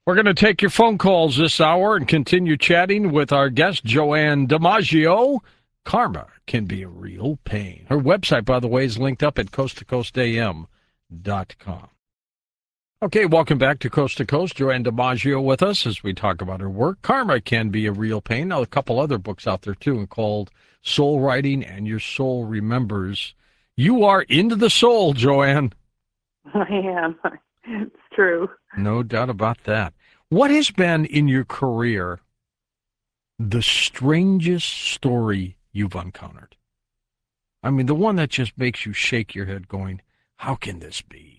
We're going to take your phone calls this hour and continue chatting with our guest, Joanne DiMaggio. Karma can be a real pain. Her website, by the way, is linked up at coasttocoastam.com. Okay, welcome back to Coast to Coast. Joanne DiMaggio with us as we talk about her work. Karma can be a real pain. Now, a couple other books out there, too, called Soul Writing and Your Soul Remembers. You are into the soul, Joanne. I am. It's true. No doubt about that. What has been in your career the strangest story you've encountered? I mean, the one that just makes you shake your head going, how can this be?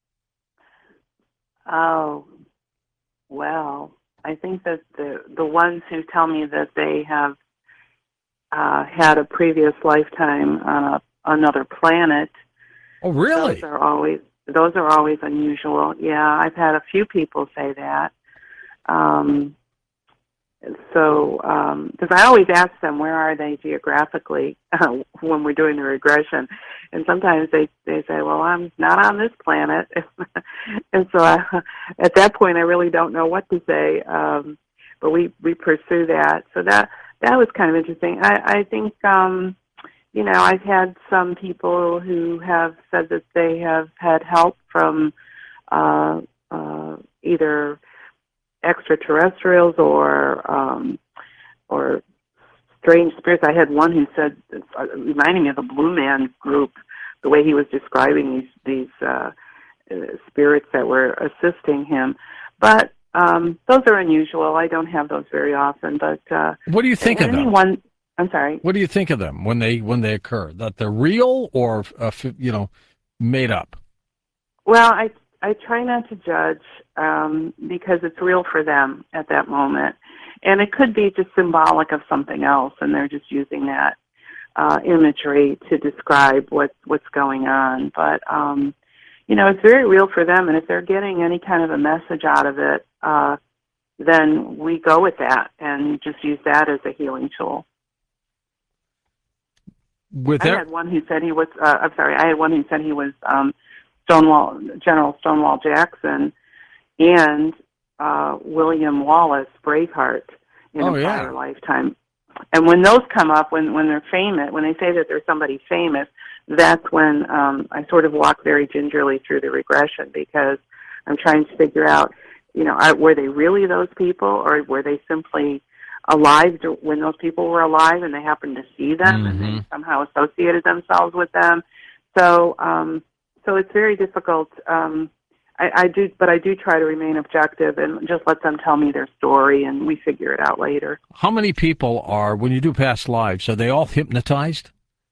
Oh, well, I think that the ones who tell me that they have had a previous lifetime on another planet, Oh, really? those are always unusual. Yeah, I've had a few people say that. Because I always ask them where are they geographically when we're doing the regression, and sometimes they say, "Well, I'm not on this planet," and so at that point, I really don't know what to say. But we pursue that. So that was kind of interesting. I think I've had some people who have said that they have had help from either extraterrestrials or strange spirits. I had one who said, reminding me of the Blue Man Group, the way he was describing these spirits that were assisting him. But those are unusual. I don't have those very often. But what do you think of them? I'm sorry. What do you think of them when they occur? That they're real or made up? Well, I try not to judge because it's real for them at that moment. And it could be just symbolic of something else, and they're just using that imagery to describe what's going on. But, it's very real for them, and if they're getting any kind of a message out of it, then we go with that and just use that as a healing tool. I had one who said he was, General Stonewall Jackson and William Wallace, Braveheart, in a prior lifetime. And when those come up, when they're famous, when they say that there's somebody famous, that's when I sort of walk very gingerly through the regression, because I'm trying to figure out, were they really those people, or were they simply alive when those people were alive and they happened to see them and they somehow associated themselves with them. So it's very difficult. I do try to remain objective and just let them tell me their story, and we figure it out later. How many people are, when you do past lives, are they all hypnotized?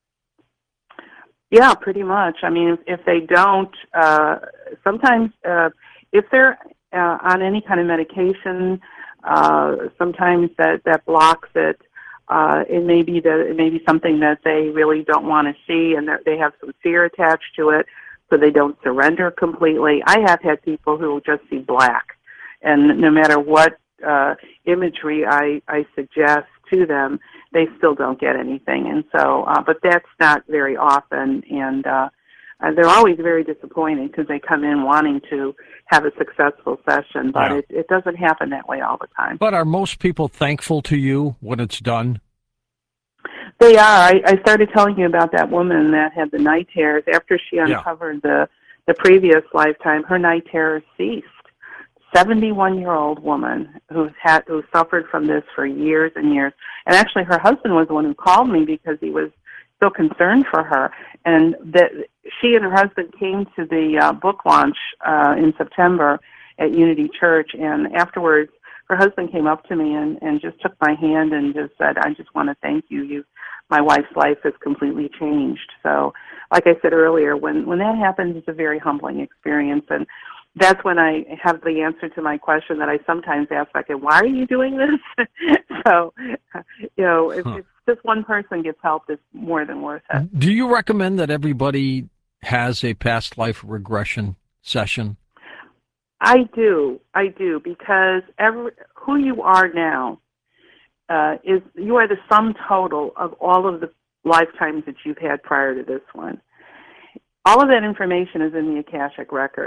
Yeah, pretty much. I mean, if they don't, sometimes if they're on any kind of medication, sometimes that blocks it. It may be something that they really don't want to see, and they have some fear attached to it, so they don't surrender completely. I have had people who just see black, and no matter what imagery I suggest to them, they still don't get anything. And so, but that's not very often, and they're always very disappointed because they come in wanting to have a successful session, but it doesn't happen that way all the time. But are most people thankful to you when it's done? They are. I started telling you about that woman that had the night terrors. After she uncovered the previous lifetime, her night terrors ceased. 71-year-old woman who suffered from this for years and years. And actually, her husband was the one who called me because he was so concerned for her. And that she and her husband came to the book launch in September at Unity Church, and afterwards, her husband came up to me and just took my hand and just said, "I just want to thank you. My wife's life has completely changed." So, like I said earlier, when that happens, it's a very humbling experience, and that's when I have the answer to my question that I sometimes ask, like, "Why are you doing this?" So, if just one person gets help, it's more than worth it. Do you recommend that everybody has a past life regression session? I do, because who you are now you are the sum total of all of the lifetimes that you've had prior to this one. All of that information is in the Akashic records.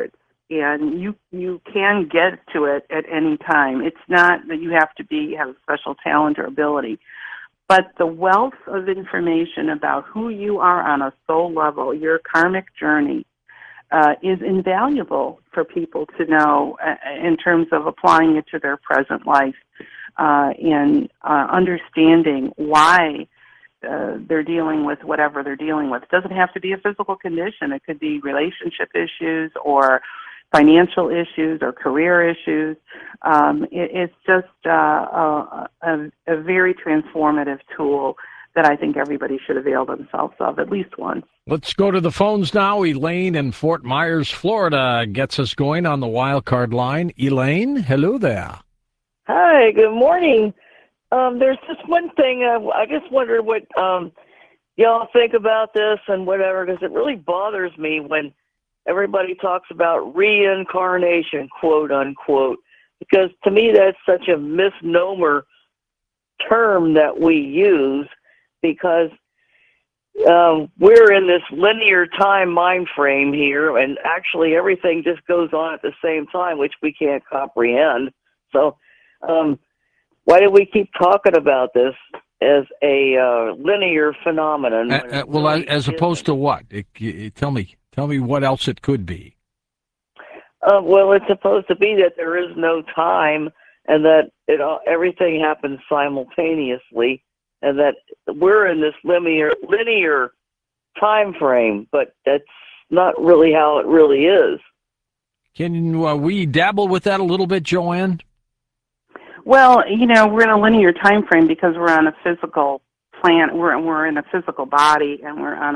and you can get to it at any time. It's not that you have to have a special talent or ability, but the wealth of information about who you are on a soul level, your karmic journey, is invaluable for people to know in terms of applying it to their present life and understanding why they're dealing with whatever they're dealing with. It doesn't have to be a physical condition. It could be relationship issues or financial issues or career issues. It's just a very transformative tool that I think everybody should avail themselves of at least once. Let's go to the phones now. Elaine in Fort Myers, Florida, gets us going on the wild card line. Elaine, hello there. Hi, good morning. There's just one thing. I just wondered what y'all think about this and whatever, because it really bothers me when everybody talks about reincarnation, quote unquote, because to me that's such a misnomer term that we use, because we're in this linear time mind frame here, and actually everything just goes on at the same time, which we can't comprehend. So why do we keep talking about this as a linear phenomenon? Well, really as opposed to what? Tell me what else it could be. Well, it's supposed to be that there is no time, and that everything happens simultaneously, and that we're in this linear time frame, but that's not really how it really is. Can we dabble with that a little bit, Joanne? Well, we're in a linear time frame because we're on a physical planet. We're in a physical body, and we're on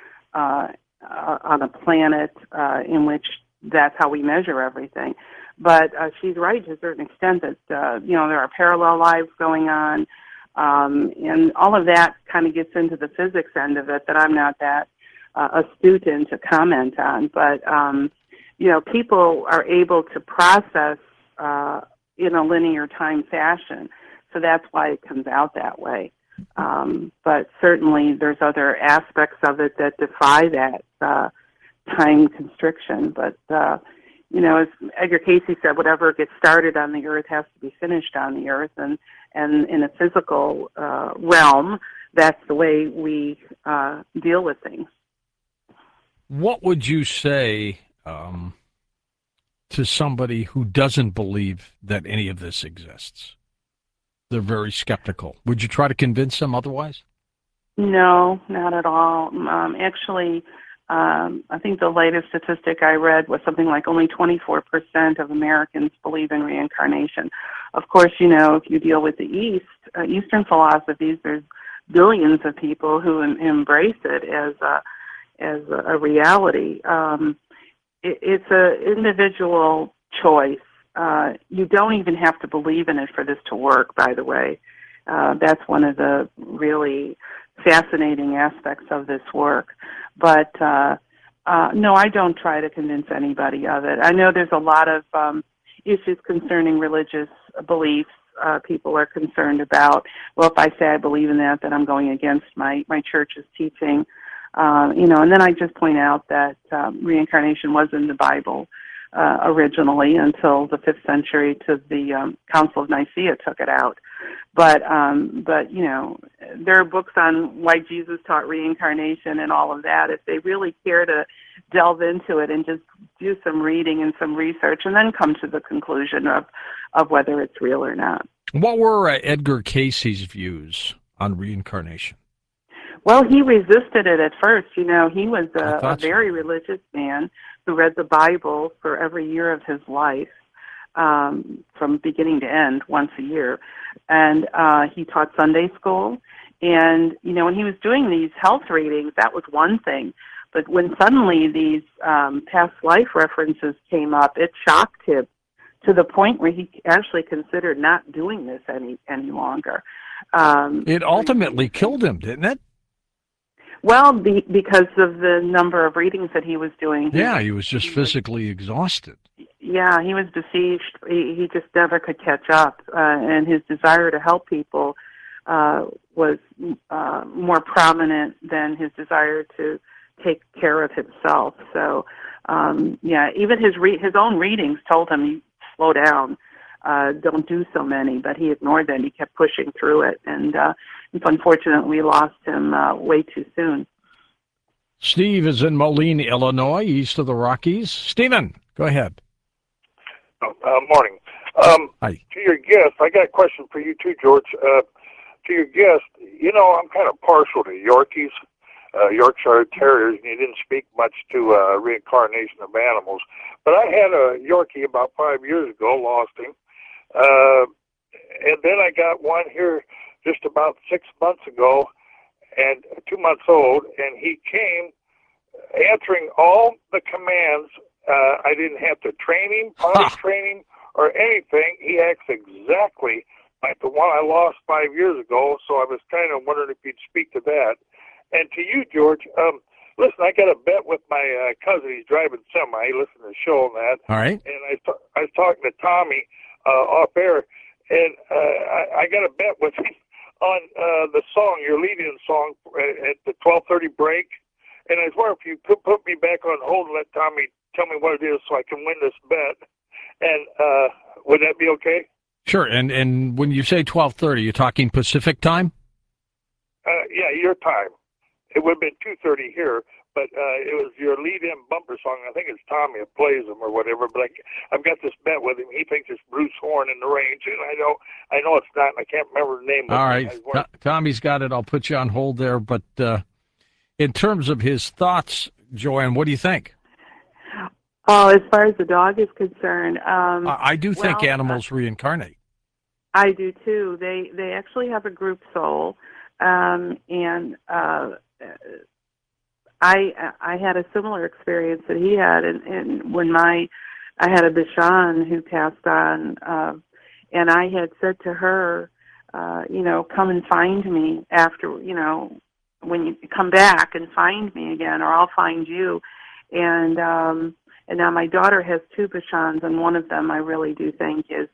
a planet in which that's how we measure everything. But she's right to a certain extent that there are parallel lives going on, and all of that kind of gets into the physics end of it that I'm not that astute in to comment on. But people are able to process in a linear time fashion, so that's why it comes out that way. But certainly there's other aspects of it that defy that time constriction. But, as Edgar Casey said, whatever gets started on the earth has to be finished on the earth. And in a physical realm, that's the way we deal with things. What would you say to somebody who doesn't believe that any of this exists? They're very skeptical. Would you try to convince them otherwise? No, not at all. Actually, I think the latest statistic I read was something like only 24% of Americans believe in reincarnation. Of course, if you deal with the Eastern philosophies, there's billions of people who embrace it as a reality. It's an individual choice. You don't even have to believe in it for this to work, by the way. That's one of the really fascinating aspects of this work. But no, I don't try to convince anybody of it. I know there's a lot of issues concerning religious beliefs. People are concerned about, well, if I say I believe in that, then I'm going against my church's teaching. And then I just point out that reincarnation was in the Bible originally until the 5th century to the Council of Nicaea took it out. But there are books on why Jesus taught reincarnation and all of that. If they really care to delve into it and just do some reading and some research and then come to the conclusion of whether it's real or not. What were Edgar Casey's views on reincarnation? Well, he resisted it at first. He was a very religious man who read the Bible for every year of his life, from beginning to end, once a year. And he taught Sunday school. And, when he was doing these health readings, that was one thing. But when suddenly these past life references came up, it shocked him to the point where he actually considered not doing this any longer. It ultimately killed him, didn't it? Well, because of the number of readings that he was doing. He was just physically exhausted. Yeah, he was besieged. He just never could catch up. And his desire to help people was more prominent than his desire to take care of himself. So, yeah, even his own readings told him, slow down, don't do so many, but he ignored that. He kept pushing through it, and unfortunately, we lost him way too soon. Steve is in Moline, Illinois, east of the Rockies. Stephen, go ahead. Morning. Hi. To your guest, I got a question for you too, George. To your guest, I'm kind of partial to Yorkies, Yorkshire Terriers, and you didn't speak much to reincarnation of animals. But I had a Yorkie about 5 years ago, lost him. And then I got one here just about 6 months ago, and 2 months old, and he came answering all the commands. I didn't have to train him, potty train him, or anything. He acts exactly like the one I lost 5 years ago, so I was kind of wondering if you'd speak to that. And to you, George, listen, I got a bet with my cousin. He's driving semi. He listened to the show and that. All right. And I was talking to Tommy off air, and I got a bet with him on the song, your lead-in song at the 12:30 break. And I was wondering if you could put me back on hold and let Tommy tell me what it is so I can win this bet. And would that be okay? Sure. And when you say 12:30, you're talking Pacific time? Yeah, your time. It would have been 2:30 here, but it was your lead-in bumper song. I think it's Tommy that plays them or whatever. But I've got this bet with him. He thinks it's Bruce Horn in the Range, and I know it's not. And I can't remember the name. All right, Tommy's got it. I'll put you on hold there. But in terms of his thoughts, Joanne, what do you think? Oh, as far as the dog is concerned, I do think animals reincarnate. I do too. They actually have a group soul, and I had a similar experience that he had, and when I had a Bichon who passed on, and I had said to her, come and find me after, when you come back and find me again, or I'll find you, and now my daughter has two Bichons, and one of them I really do think is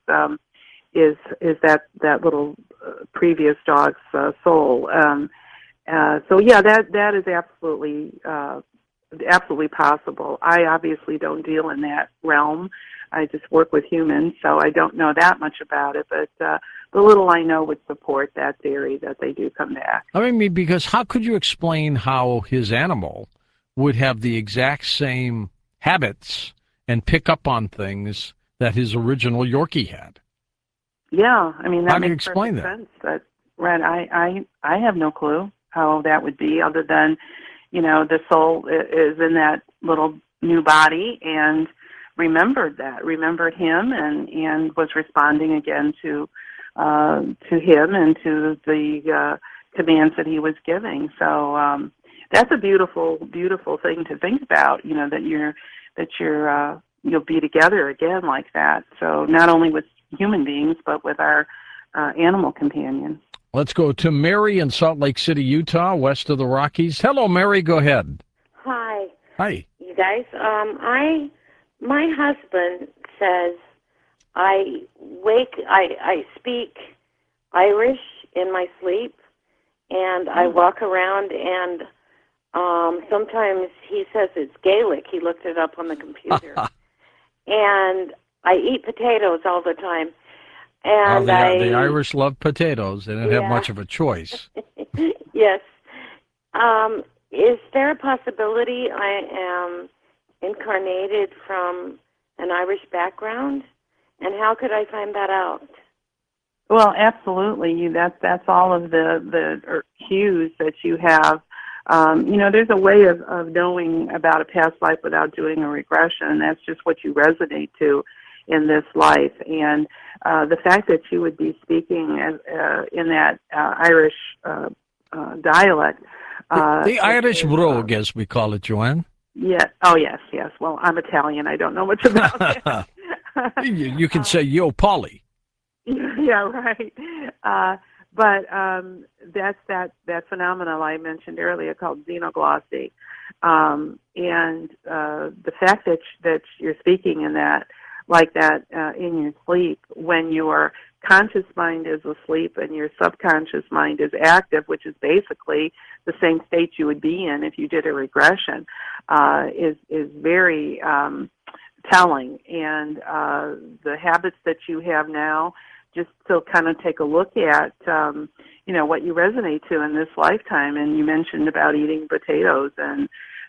that little previous dog's soul. So yeah, that is absolutely possible. I obviously don't deal in that realm. I just work with humans, so I don't know that much about it. But the little I know would support that theory that they do come back. I mean, because how could you explain how his animal would have the exact same habits and pick up on things that his original Yorkie had? Yeah, I mean, that how do you makes explain perfect sense. But Red, I have no clue how that would be, other than, the soul is in that little new body and remembered him and was responding again to him and to the commands that he was giving. So that's a beautiful, beautiful thing to think about. That you'll be together again like that. So not only with human beings, but with our animal companions. Let's go to Mary in Salt Lake City, Utah, west of the Rockies. Hello, Mary. Go ahead. Hi. Hi. You guys. My husband says I speak Irish in my sleep, and I walk around, and sometimes he says it's Gaelic. He looked it up on the computer. And I eat potatoes all the time. And the Irish love potatoes. They don't have much of a choice. Yes. Is there a possibility I am incarnated from an Irish background? And how could I find that out? Well, absolutely. That's all of the cues that you have. There's a way of knowing about a past life without doing a regression. That's just what you resonate to in this life. And the fact that you would be speaking in that Irish dialect. The Irish brogue, as we call it, Joanne. Yeah. Oh, yes. Well, I'm Italian. I don't know much about that. You can say, yo, Polly. Yeah, right. But that's that phenomenon I mentioned earlier called xenoglossy. And the fact that you're speaking in that, like that in your sleep, when you're conscious mind is asleep and your subconscious mind is active, which is basically the same state you would be in if you did a regression, is very telling. And the habits that you have now, just to kind of take a look at, what you resonate to in this lifetime. And you mentioned about eating potatoes, and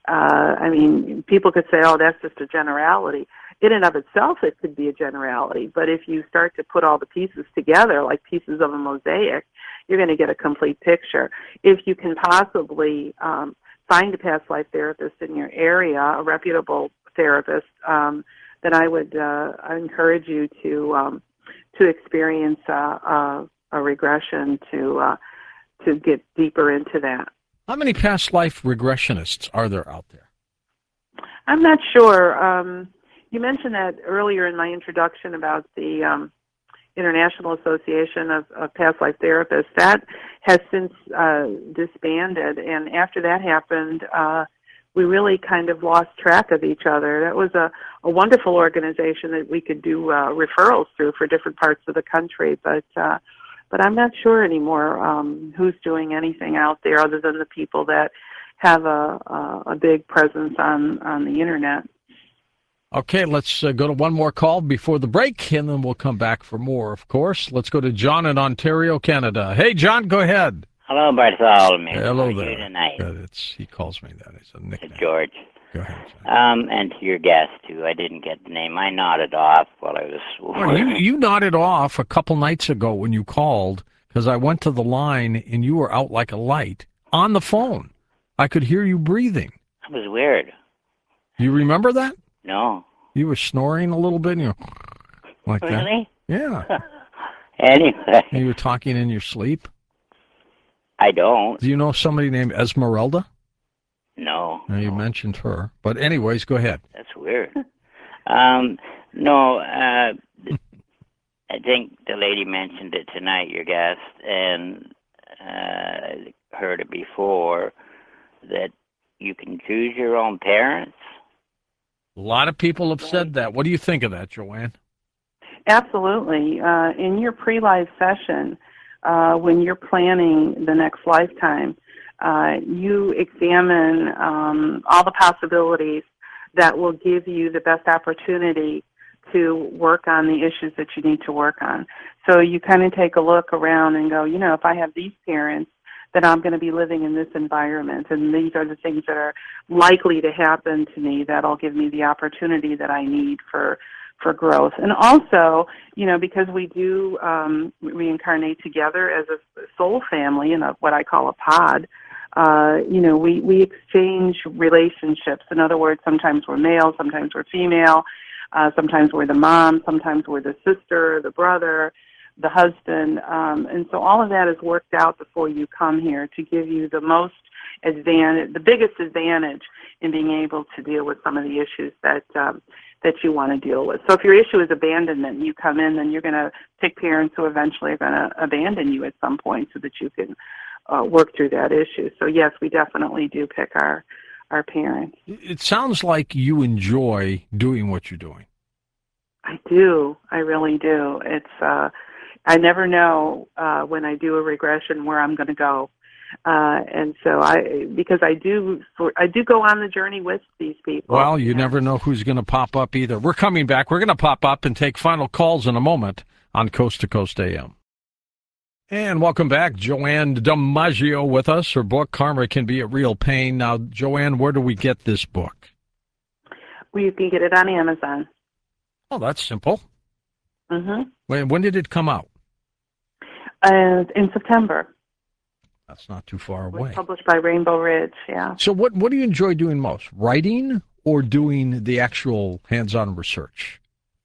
people could say, oh, that's just a generality. In and of itself, it could be a generality, but if you start to put all the pieces together, like pieces of a mosaic, you're going to get a complete picture. If you can possibly find a past life therapist in your area, a reputable therapist, then I would encourage you to experience a regression to get deeper into that. How many past life regressionists are there out there? I'm not sure. You mentioned that earlier in my introduction about the International Association of Past Life Therapists. That has since disbanded, and after that happened, we really kind of lost track of each other. That was a wonderful organization that we could do referrals through for different parts of the country, but I'm not sure anymore who's doing anything out there other than the people that have a big presence on the internet. Okay, let's go to one more call before the break, and then we'll come back for more, of course. Let's go to John in Ontario, Canada. Hey, John, go ahead. Hello, Bartholomew. Hello How are there. you tonight? He calls me that. It's a nickname. George. Go ahead, John. And to your guest, too. I didn't get the name. I nodded off while I was... Well, you nodded off a couple nights ago when you called, because I went to the line, and you were out like a light on the phone. I could hear you breathing. That was weird. You remember that? No. You were snoring a little bit, and like really? that. Yeah. Anyway. And you were talking in your sleep? I don't. Do you know somebody named Esmeralda? No. Now, you mentioned her. But anyways, go ahead. That's weird. No, I think the lady mentioned it tonight, your guest, and heard it before, that you can choose your own parents. A lot of people have said that. What do you think of that, Joanne? Absolutely. In your pre-life session, when you're planning the next lifetime, you examine all the possibilities that will give you the best opportunity to work on the issues that you need to work on. So you kind of take a look around and go, if I have these parents, then I'm going to be living in this environment, and these are the things that are likely to happen to me that'll give me the opportunity that I need for growth. And also, because we do reincarnate together as a soul family in what I call a pod, we exchange relationships. In other words, sometimes we're male, sometimes we're female, sometimes we're the mom, sometimes we're the sister, the brother, the husband, and so all of that is worked out before you come here to give you the biggest advantage in being able to deal with some of the issues that you want to deal with. So if your issue is abandonment, and you come in, then you're going to pick parents who eventually are going to abandon you at some point so that you can work through that issue. So yes, we definitely do pick our parents. It sounds like you enjoy doing what you're doing. I do. I really do. It's I never know when I do a regression where I'm going to go, and so because I do go on the journey with these people. Well, you never know who's going to pop up either. We're coming back. We're going to pop up and take final calls in a moment on Coast to Coast AM. And welcome back, Joanne DiMaggio with us. Her book, Karma Can Be a Real Pain. Now, Joanne, where do we get this book? Well, you can get it on Amazon. Oh, that's simple. Mm-hmm. When did it come out? In September. That's not too far It away. was published by Rainbow Ridge, yeah. So what do you enjoy doing most, writing or doing the actual hands-on research?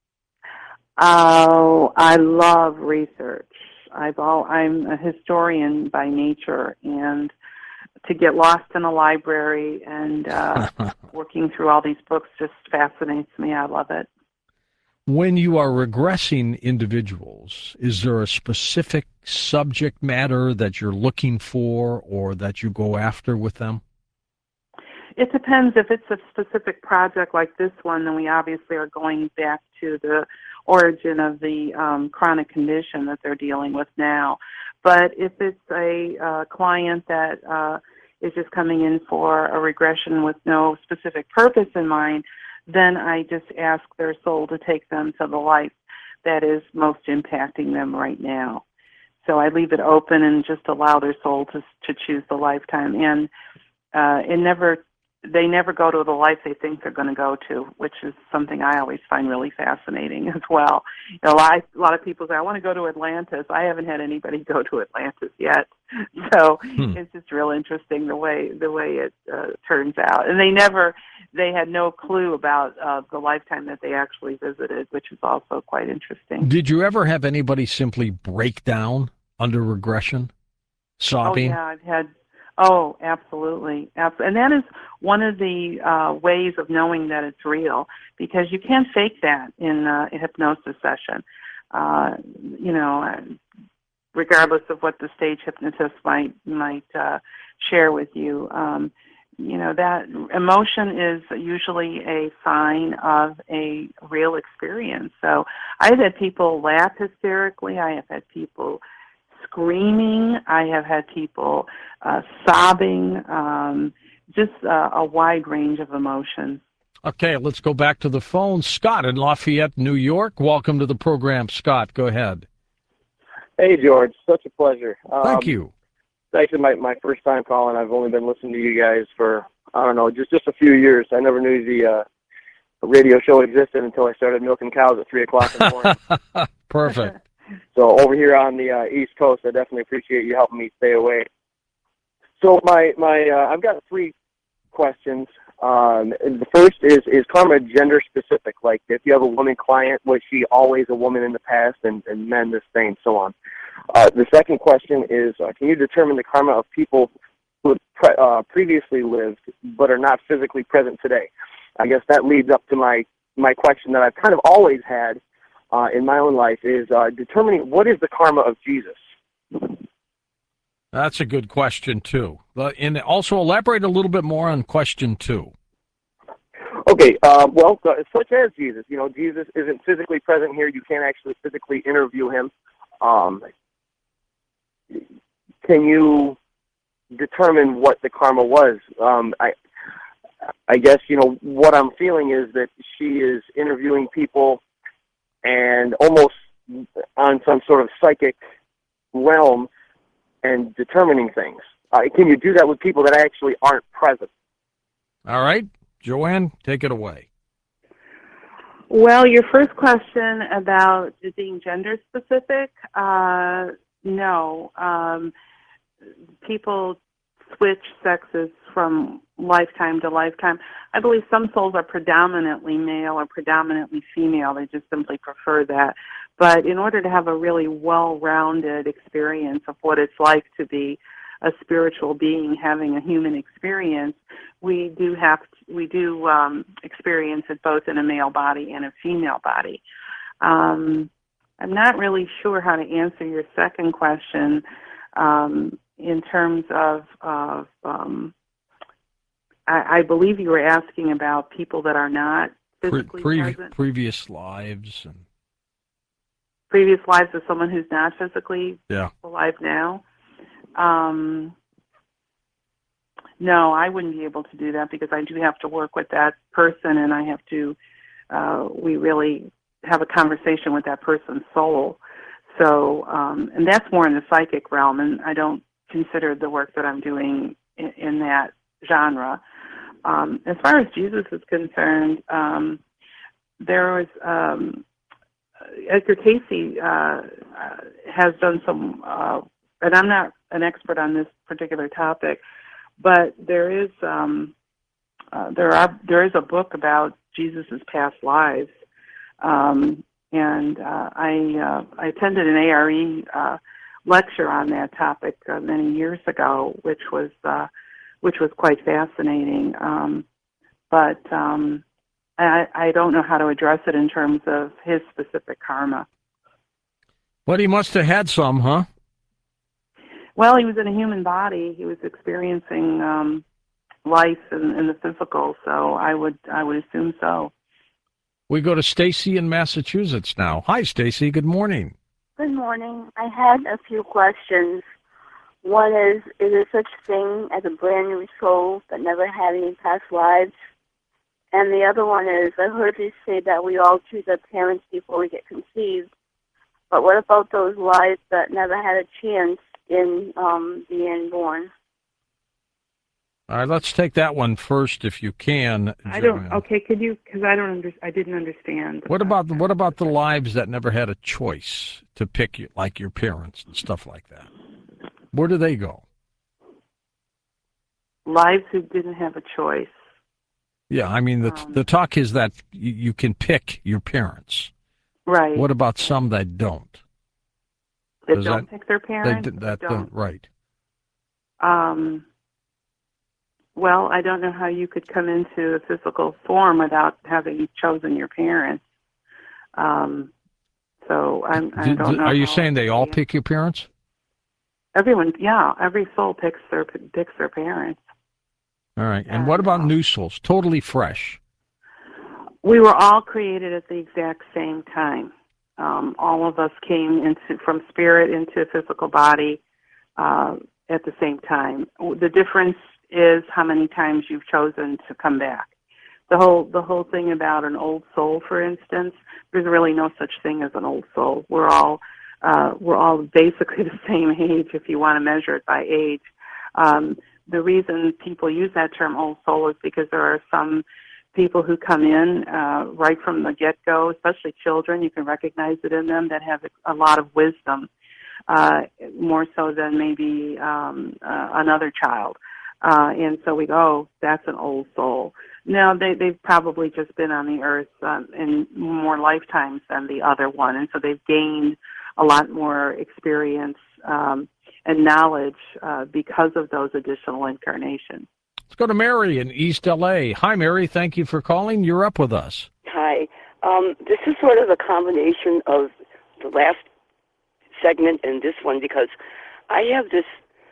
Oh, I love research. I'm a historian by nature, and to get lost in a library and working through all these books just fascinates me. I love it. When you are regressing individuals, is there a specific subject matter that you're looking for or that you go after with them? It depends. If it's a specific project like this one, then we obviously are going back to the origin of the chronic condition that they're dealing with now. But if it's a client that is just coming in for a regression with no specific purpose in mind, then I just ask their soul to take them to the life that is most impacting them right now. So I leave it open and just allow their soul to choose the lifetime. And they never go to the life they think they're going to go to, which is something I always find really fascinating as well. A lot of people say, I want to go to Atlantis. I haven't had anybody go to Atlantis yet. So it's just real interesting the way it turns out. And they had no clue about the lifetime that they actually visited, which is also quite interesting. Did you ever have anybody simply break down under regression, sobbing? Oh, yeah, I've had. Oh, absolutely. And that is one of the ways of knowing that it's real, because you can't fake that in a hypnosis session. Regardless of what the stage hypnotist might share with you, that emotion is usually a sign of a real experience. So I've had people laugh hysterically. I have had people screaming. I have had people sobbing, just a wide range of emotions. Okay, let's go back to the phone. Scott in Lafayette, New York. Welcome to the program, Scott. Go ahead. Hey, George. Such a pleasure. Thank you. It's actually my first time calling. I've only been listening to you guys for, I don't know, just a few years. I never knew the radio show existed until I started milking cows at 3 o'clock in the morning. Perfect. So over here on the East Coast, I definitely appreciate you helping me stay awake. So I've got 3 questions. The first is karma gender specific? Like, if you have a woman client, was she always a woman in the past, and men the same, so on? The second question is, can you determine the karma of people who previously lived but are not physically present today? I guess that leads up to my question that I've kind of always had in my own life, is determining what is the karma of Jesus. That's a good question, too. And also elaborate a little bit more on question 2. Okay, such as Jesus. Jesus isn't physically present here. You can't actually physically interview him. Can you determine what the karma was? I guess, what I'm feeling is that she is interviewing people and almost on some sort of psychic realm and determining things. Can you do that with people that actually aren't present? All right. Joanne, take it away. Well, your first question about it being gender specific, no. People switch sexes from lifetime to lifetime. I believe some souls are predominantly male or predominantly female. They just simply prefer that. But in order to have a really well-rounded experience of what it's like to be a spiritual being having a human experience, we do experience it both in a male body and a female body. I'm not really sure how to answer your second question in terms of I believe you were asking about people that are not physically present. Previous lives. And previous lives of someone who's not physically alive now. No, I wouldn't be able to do that, because I do have to work with that person, and I have to, we really have a conversation with that person's soul. So, and that's more in the psychic realm, and I don't consider the work that I'm doing in that genre. As far as Jesus is concerned, there was, Edgar Cayce has done some, and I'm not an expert on this particular topic, but there is a book about Jesus's past lives, and I attended an ARE lecture on that topic many years ago, which was quite fascinating. But I don't know how to address it in terms of his specific karma. But he must have had some, huh? Well, he was in a human body. He was experiencing life in the physical, so I would assume so. We go to Stacy in Massachusetts now. Hi, Stacy. Good morning. Good morning. I had a few questions. One is there such thing as a brand new soul that never had any past lives? And the other one is, I heard you say that we all choose our parents before we get conceived. But what about those lives that never had a chance in being born? All right, let's take that one first, if you can. I don't. Okay, could you? Because I don't. I didn't understand. What about the lives that never had a choice to pick you, like your parents and stuff like that? Where do they go? Lives who didn't have a choice. Yeah, I mean the talk is that you can pick your parents. Right. What about some that don't? That don't pick their parents. Right. Well, I don't know how you could come into a physical form without having chosen your parents. So I don't know. Are you saying they all pick your parents? Everyone, yeah. Every soul picks their parents. All right. And what about new souls? Totally fresh. We were all created at the exact same time. All of us came from spirit into a physical body at the same time. The difference is how many times you've chosen to come back. The whole thing about an old soul, for instance, there's really no such thing as an old soul. We're all basically the same age if you want to measure it by age. The reason people use that term old soul is because there are some people who come in right from the get-go, especially children, you can recognize it in them, that have a lot of wisdom, more so than maybe another child. And so we go, oh, that's an old soul. Now, they've probably just been on the earth in more lifetimes than the other one, and so they've gained a lot more experience and knowledge because of those additional incarnations. Let's go to Mary in East L.A. Hi, Mary. Thank you for calling. You're up with us. Hi. This is sort of a combination of the last segment and this one because I have this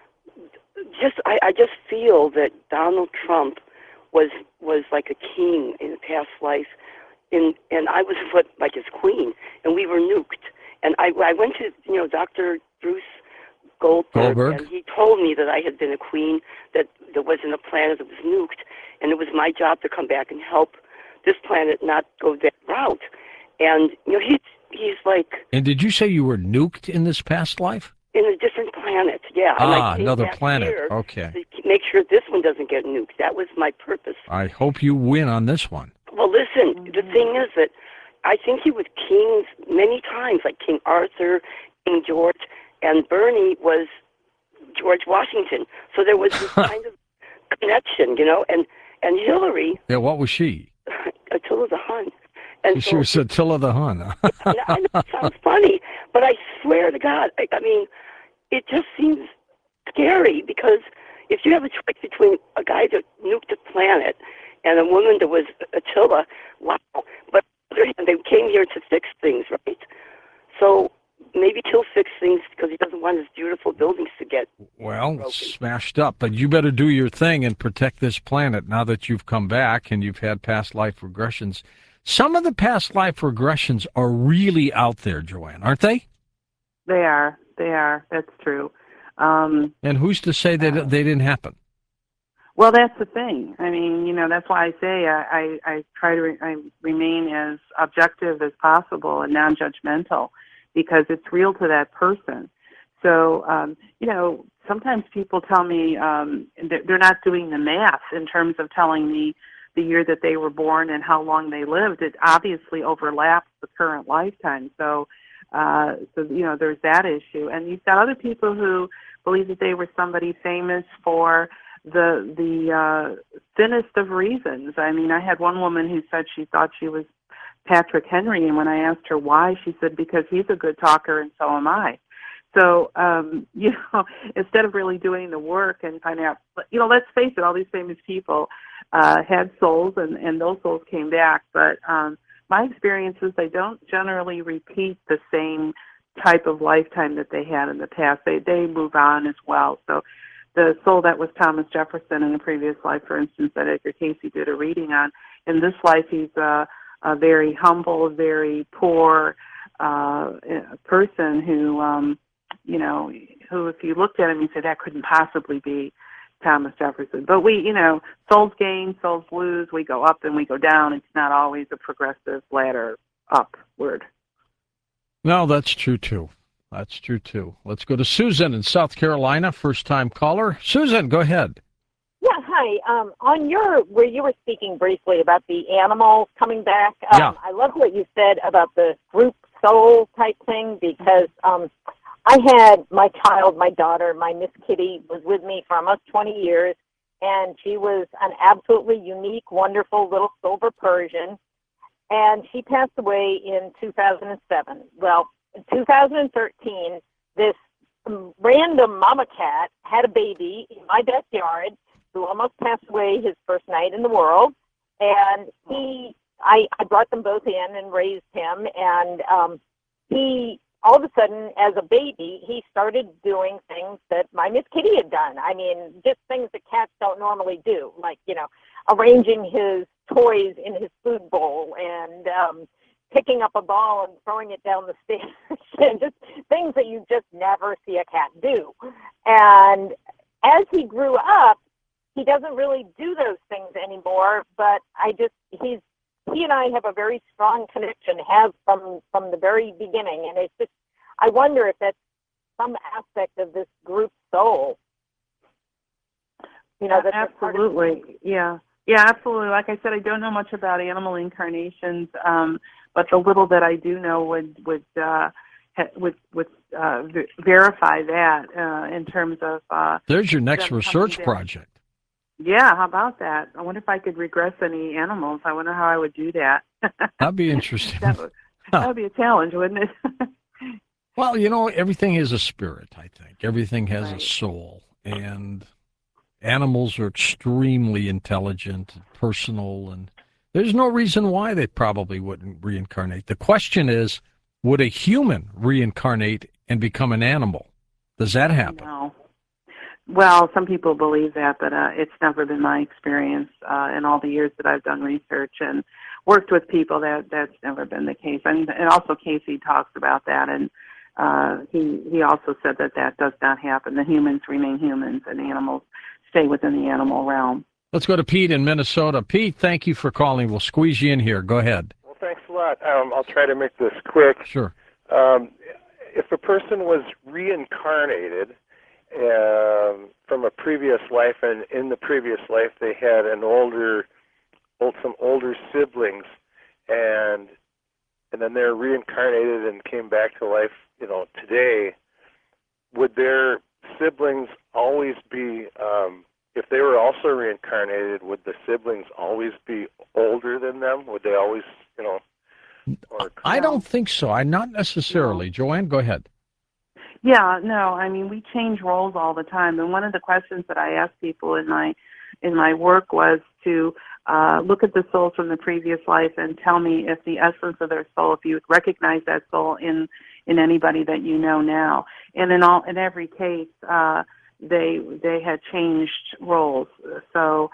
I just feel that Donald Trump was like a king in a past life, and I was like his queen, and we were nuked. And I went to Dr. Bruce Goldberg, and he told me that I had been a queen, that there wasn't a planet that was nuked, and it was my job to come back and help this planet not go that route. And he's like. And did you say you were nuked in this past life? In a different planet, yeah. Another planet. Okay. To make sure this one doesn't get nuked. That was my purpose. I hope you win on this one. Well, listen, the thing is that I think he was kings many times, like King Arthur, King George, and Bernie was George Washington. So there was this kind of connection, and Hillary. Yeah, what was she? Attila the Hun. And she was Attila the Hun. I know it sounds funny, but I swear to God, I mean, it just seems scary because if you have a choice between a guy that nuked the planet and a woman that was Attila, wow. But on the other hand, they came here to fix things, right? So maybe he'll fix things because he doesn't want his beautiful buildings to get broken. Smashed up. But you better do your thing and protect this planet now that you've come back and you've had past life regressions. Some of the past life regressions are really out there, Joanne, aren't they? They are. That's true. And who's to say that they didn't happen? Well, that's the thing. I mean, that's why I say I try to remain as objective as possible and non-judgmental because it's real to that person. So, sometimes people tell me they're not doing the math in terms of telling me the year that they were born and how long they lived. It obviously overlaps the current lifetime. So there's that issue. And you've got other people who believe that they were somebody famous for the thinnest of reasons. I mean, I had one woman who said she thought she was Patrick Henry, and when I asked her why, she said, because he's a good talker and so am I. So, instead of really doing the work and finding out, let's face it, all these famous people had souls, and those souls came back. But my experience is they don't generally repeat the same type of lifetime that they had in the past. They move on as well. So the soul that was Thomas Jefferson in a previous life, for instance, that Edgar Casey did a reading on, in this life he's a a very humble, very poor person who, who if you looked at him, you said that couldn't possibly be Thomas Jefferson. But we, souls gain, souls lose. We go up and we go down. It's not always a progressive ladder upward. No, that's true too. That's true too. Let's go to Susan in South Carolina, first-time caller. Susan, go ahead. Yeah, hi. Where you were speaking briefly about the animals coming back, I love what you said about the group soul type thing, because I had my child, my daughter, my Miss Kitty, was with me for almost 20 years, and she was an absolutely unique, wonderful little silver Persian, and she passed away in 2007. Well, in 2013, this random mama cat had a baby in my backyard who almost passed away his first night in the world, and I brought them both in and raised him, and he, all of a sudden, as a baby, he started doing things that my Miss Kitty had done. I mean, just things that cats don't normally do, like, arranging his toys in his food bowl and picking up a ball and throwing it down the stairs, and just things that you just never see a cat do. And as he grew up, he doesn't really do those things anymore, but he and I have a very strong connection, have from the very beginning, and it's just, I wonder if that's some aspect of this group soul. Absolutely, yeah, absolutely. Like I said, I don't know much about animal incarnations, but the little that I do know would verify that in terms of. There's your next research project. Yeah, how about that? I wonder if I could regress any animals. I wonder how I would do that. That'd be interesting. that would be a challenge, wouldn't it? Well, everything is a spirit, I think. Everything has a soul. And animals are extremely intelligent and personal, and there's no reason why they probably wouldn't reincarnate. The question is, would a human reincarnate and become an animal? Does that happen? No. Well, some people believe that, but it's never been my experience in all the years that I've done research and worked with people. That's never been the case. I mean, and also Casey talks about that, and he also said that does not happen. The humans remain humans, and animals stay within the animal realm. Let's go to Pete in Minnesota. Pete, thank you for calling. We'll squeeze you in here. Go ahead. Well, thanks a lot. I'll try to make this quick. Sure. If a person was reincarnated from a previous life, and in the previous life they had some older siblings, and then they're reincarnated and came back to life, today, would their siblings always be, if they were also reincarnated, would the siblings always be older than them? Would they always, I don't think so. Not necessarily. No. Joanne, go ahead. Yeah, no, I mean, we change roles all the time, and one of the questions that I ask people in my work was to look at the souls from the previous life and tell me if the essence of their soul, if you would recognize that soul in anybody that you know now. And in every case, they had changed roles. So,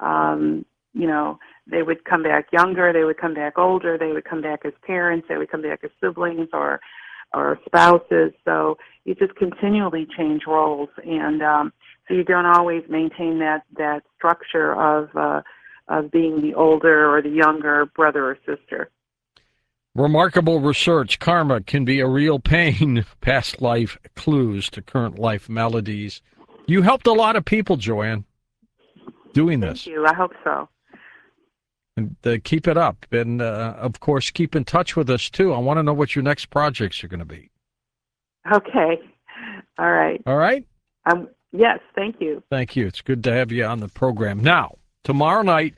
they would come back younger, they would come back older, they would come back as parents, they would come back as siblings or spouses. So you just continually change roles, and so you don't always maintain that structure of being the older or the younger brother or sister. Remarkable research. Karma can be a real pain. Past life clues to current life melodies. You helped a lot of people, Joanne, doing this. Thank you. I hope so. And keep it up. And, of course, keep in touch with us, too. I want to know what your next projects are going to be. Okay. All right. All right? Yes, thank you. Thank you. It's good to have you on the program. Now, tomorrow night,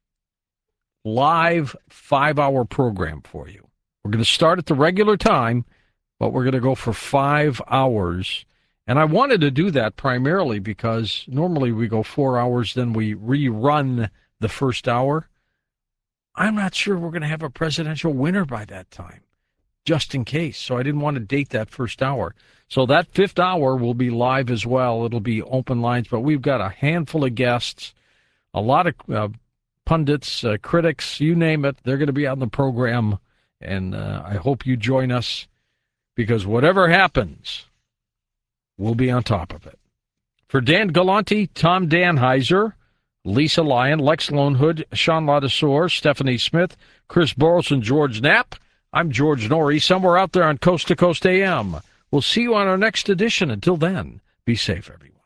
live 5-hour program for you. We're going to start at the regular time, but we're going to go for 5 hours. And I wanted to do that primarily because normally we go 4 hours, then we rerun the first hour. I'm not sure we're going to have a presidential winner by that time, just in case. So I didn't want to date that first hour. So that 5th hour will be live as well. It'll be open lines, but we've got a handful of guests, a lot of pundits, critics, you name it. They're going to be on the program, and I hope you join us, because whatever happens, we'll be on top of it. For Dan Galante, Tom Danheiser, Lisa Lyon, Lex Lonehood, Sean Ladouceur, Stephanie Smith, Chris Burrows, and George Knapp, I'm George Norrie, somewhere out there on Coast to Coast AM. We'll see you on our next edition. Until then, be safe, everyone.